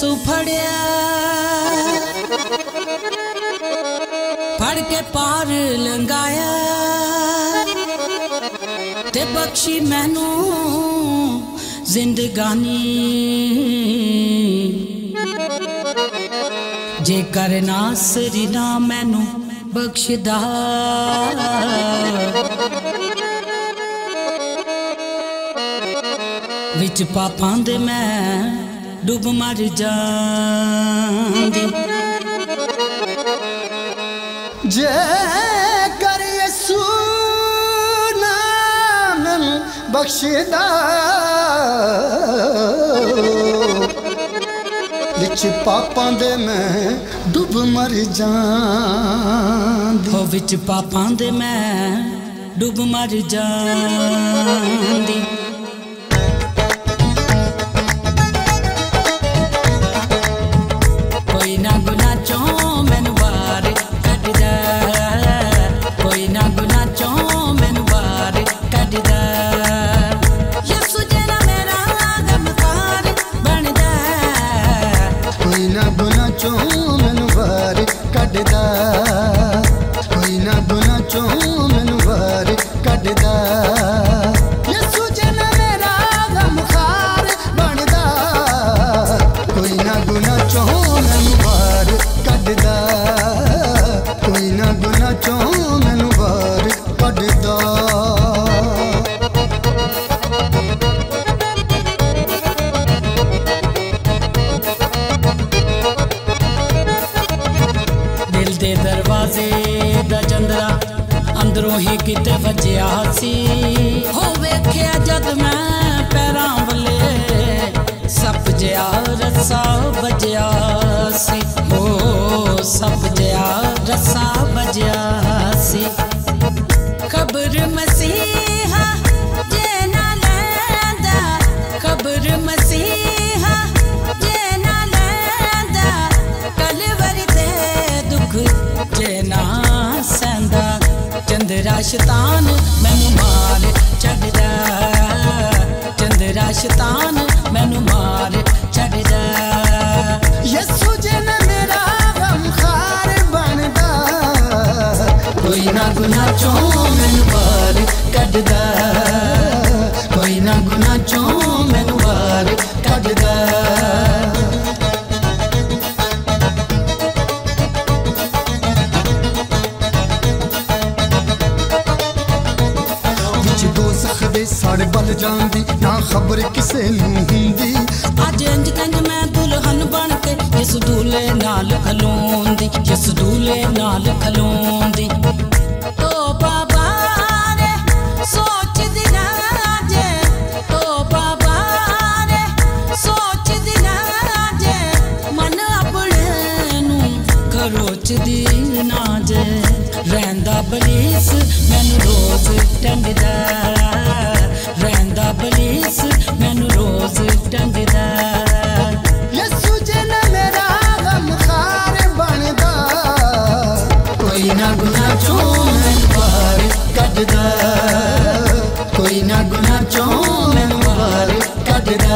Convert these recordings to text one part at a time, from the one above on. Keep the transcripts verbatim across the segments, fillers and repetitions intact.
यसू फड़िया फड़ के पार लंगाया ते बख्शी मैनू जिंदगानी जे कर नासरी ना मैनू बख्शदा विच पापां दे मैं डूब मर जांदी जे कर यसू ना मैनू बख्शदा विच पापां दे मैं डूब मर जांदी हो विच पापां दे मैं डूब मर जांदी कोई ना गुनाह चों मैनू बाहर कढदा कोई ना गुनाह चों मैनू बाहर कढदा यसू जेना मेरा गमखार बनदा कोई ना गुनाह चों मैनू बाहर कढदा कोई ना गुनाह चों मैनू बाहर कढदा यसू जेना मेरा गमखार बनदा कोई ना गुनाह चों मैनू बाहर कढदा कोई ना गुनाह चों मैनू बाहर कढदा दिल दे दरवाजे दा जंदरा अंदरों ही किते वजया सी हो वेख्या जद मैं पैरां वल्ले सप जिया रस्सा बजया सी हो सप जिया रस्सा बजया सी कब्र मसीहा जे ना लैंदा कब्र मसीहा जे ना लैंदा कलवरी ते दुख जे ना सैंदा चंदरा शैतान मैनू मार छड्डदा चंदरा शैतान मैनू मार छड्डदा यसू जेना मेरा गमखार बनदा कोई ना गुनाह चों मैनू बाहर कढदा कोई ना गुनाह चों मैनू बाहर कढदा साढ़े बल जांदी ना खबर किसे नूं हुंदी अज इंज कंज मैं दुल्हन बन के इस दूल्हे नाल खलोंदी इस दूल्हे नाल खलोंदी तो बाबा रे सोचदी ना जे तो बाबा रे सोचदी ना जे मन अपने नूं खरोचदी ना जे रहंदा बलीस मैनू रोज टंगदा रहंदा बलीस मैनू रोज टंगदा यसू जेना मेरा गमखार बनदा कोई ना गुनाह चों मैनू बाहर कढदा कोई ना गुनाह चों मैनू बाहर कढदा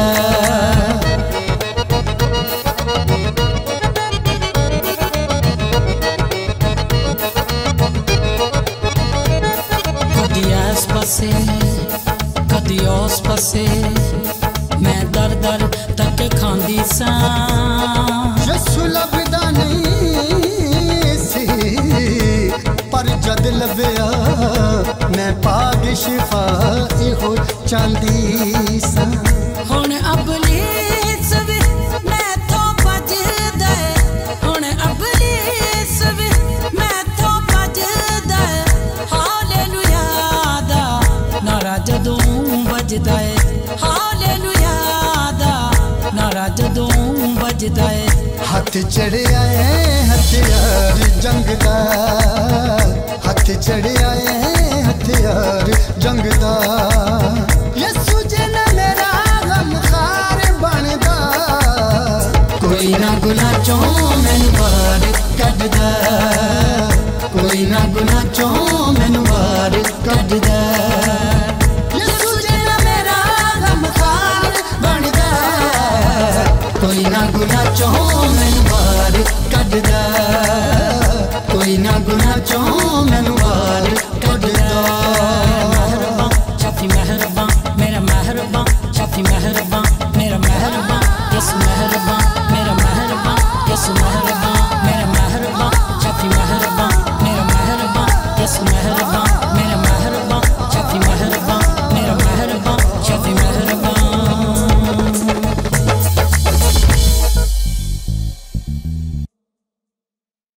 पासे कदी उस पासे मैं दर दर तक खांदी सा यसू लभदा नहीं सी पर जद लभया मैं पाग शिफा इहो चांदी सा हुण अबलीस भी मैथों भजदा हुण अबलीस भी मैथों भजदा हालेलुया दा नारा जदों वजदा है हालेलुया दा नारा जदों वजदा है हथ चढ़िया है हथियार जंग दा हथ चढ़िया है हथियार जंग दा यसू जेना मेरा गमखार बनदा कोई ना गुनाह चों मैनू बाहर कढदा कोई ना गुनाह चों मैनू बाहर कढदा यसू जेना मेरा गमखार बनदा कोई ना गुनाह चो मैनू बाहर कढदा कोई ना गुनाह चो मैनू